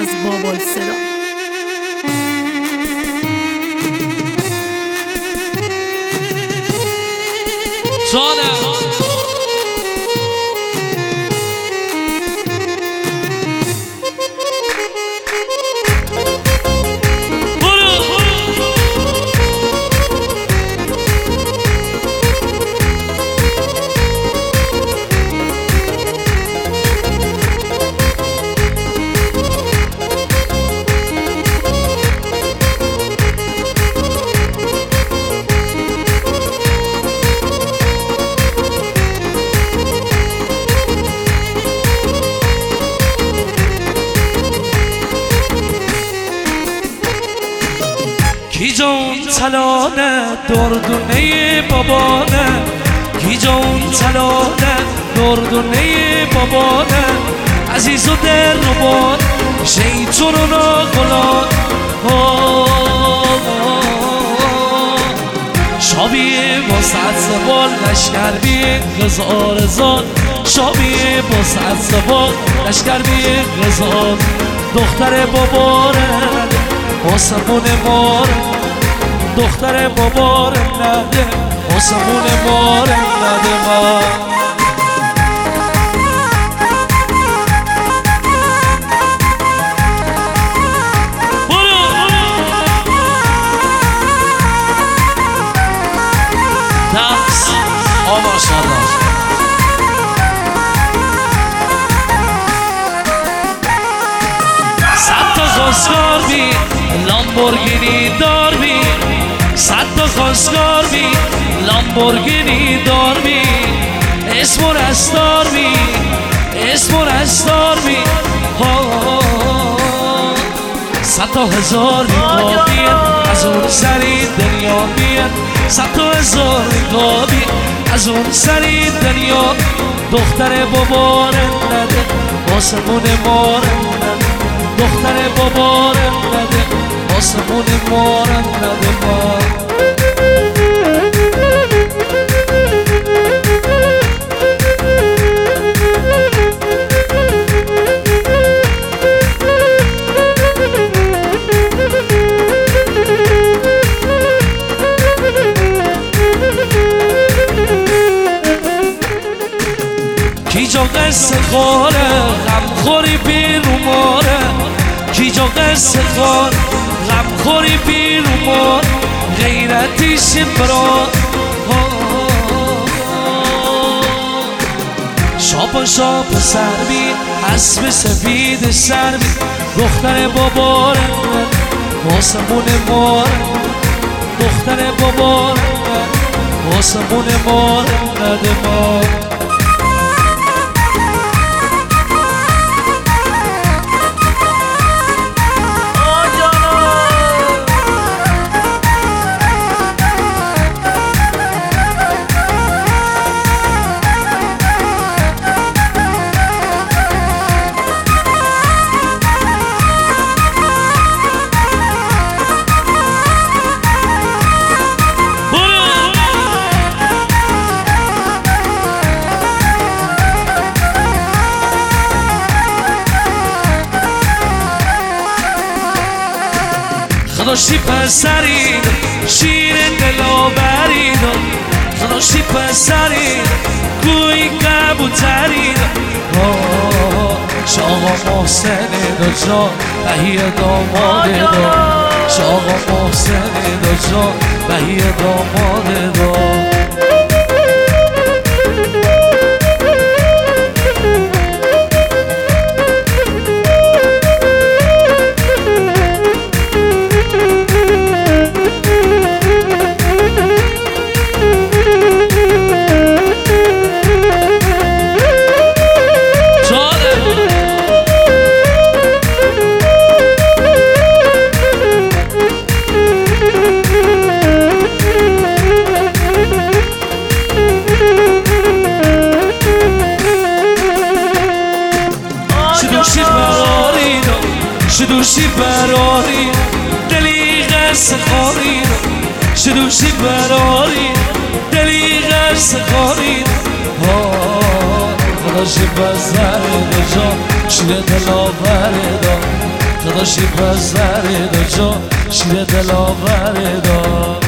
از بابال صدا. کی جون تلانه دردونه بابانه، کی جون تلانه دردونه بابانه، عزیز و دربان شیطون و ناغلان. شابیه با صد زبان لشکر بیه غزار زان، شابیه با صد زبان لشکر بیه غزار. دختر باباره آسمون ماره، دختر بابارم نده آسمون مارم نده ما. دست ماشاءالله. صد تا خواستگار بی لامبورگینی دار بی، صد تا خواستگار بی لامبورگینی دار بی، اسم و رستار بی اسم و رستار بی. صد تا هزار نگاهیه از اون سری دنیا بیه، صد تا هزار نگاهیه از اون سری دنیا. دختر بابارم نده آسمون مارم نده، دختر بابارم نده آسمون مارم نده ما. کی جا قصه خواره غمخوری بیرو ماره، کی جا قصه خوار غمخوری بیرو مار، غیرتی شبران. شاپا شاپا سر بی اسب سفید سر بی، دختر بابارم آسمون مارم، دختر بابارم آسمون مارم نده ما. خداشتی پسرین شیر دلاورین، خداشتی پسرین گوی کبوترین. شاقا محسن دو جان بهی داماد دو، شاقا محسن دو جان بهی داماد دو. شدوشی براری دلی قصه خارید، شدوشی براری دلی قصه خارید. خداشی بزر دو جان شیر دلاور دا، تو داشتی پسر دا جا شیر دلاور دا